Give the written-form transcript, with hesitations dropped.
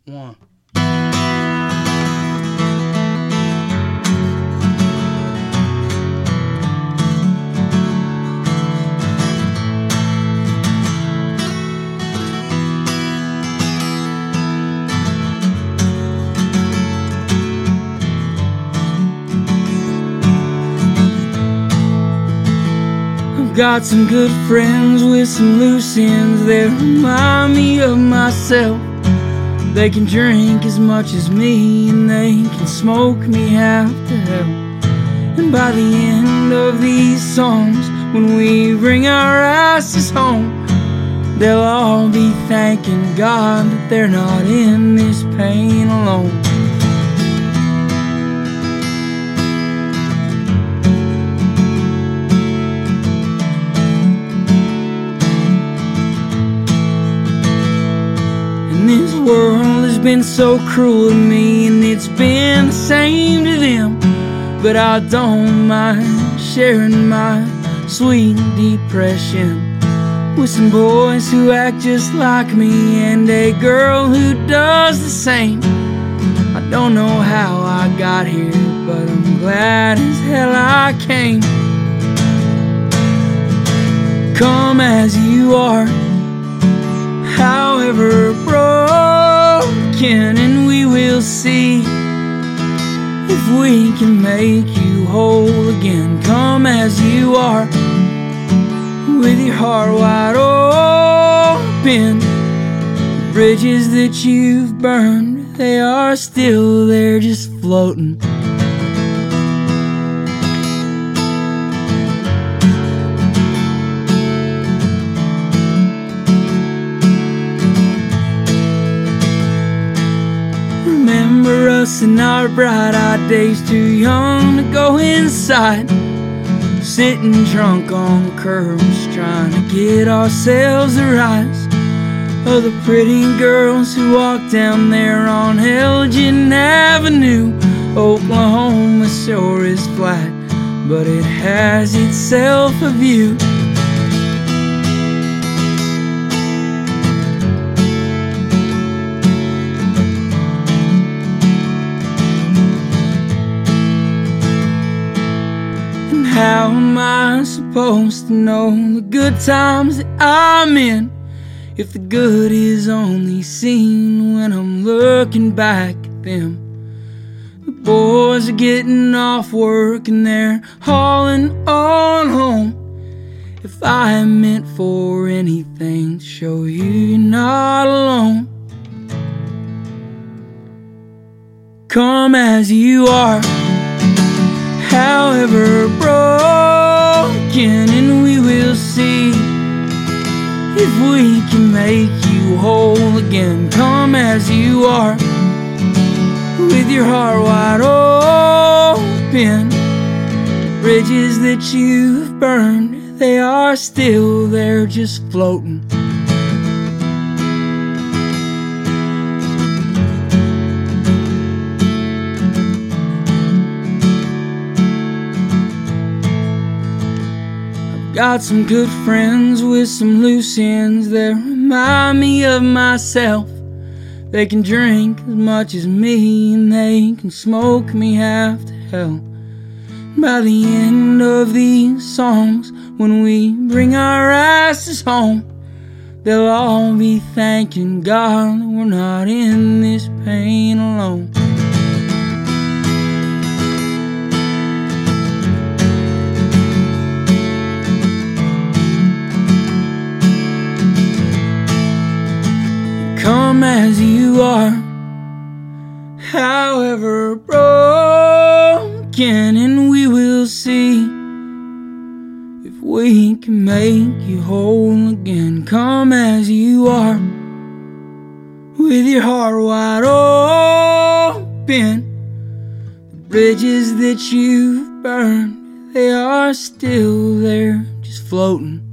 one. I've got some good friends with some loose ends that remind me of myself. They can drink as much as me, and they can smoke me half to hell. And by the end of these songs, when we bring our asses home, they'll all be thanking God that they're not in this pain alone. This world has been so cruel to me, and it's been the same to them. But I don't mind sharing my sweet depression with some boys who act just like me, and a girl who does the same. I don't know how I got here, but I'm glad as hell I came. Come as you are, however broken, and we will see if we can make you whole again. Come as you are, with your heart wide open. The bridges that you've burned, they are still there, just floating. Remember us in our bright-eyed days, too young to go inside, sitting drunk on curbs, trying to get ourselves a rise. Oh, the pretty girls who walk down there on Elgin Avenue. Oklahoma sure is flat, but it has itself a view. How am I supposed to know the good times that I'm in if the good is only seen when I'm looking back at them? The boys are getting off work and they're hauling on home. If I meant for anything to show you you're not alone, come as you are, however broken, and we will see if we can make you whole again. Come as you are, with your heart wide open. The bridges that you've burned, they are still there, just floating. Got some good friends with some loose ends that remind me of myself. They can drink as much as me, and they can smoke me half to hell. By the end of these songs, when we bring our asses home, they'll all be thanking God that we're not in this pain alone. Come as you are, however broken, and we will see if we can make you whole again. Come as you are, with your heart wide open. The bridges that you've burned, they are still there, just floating.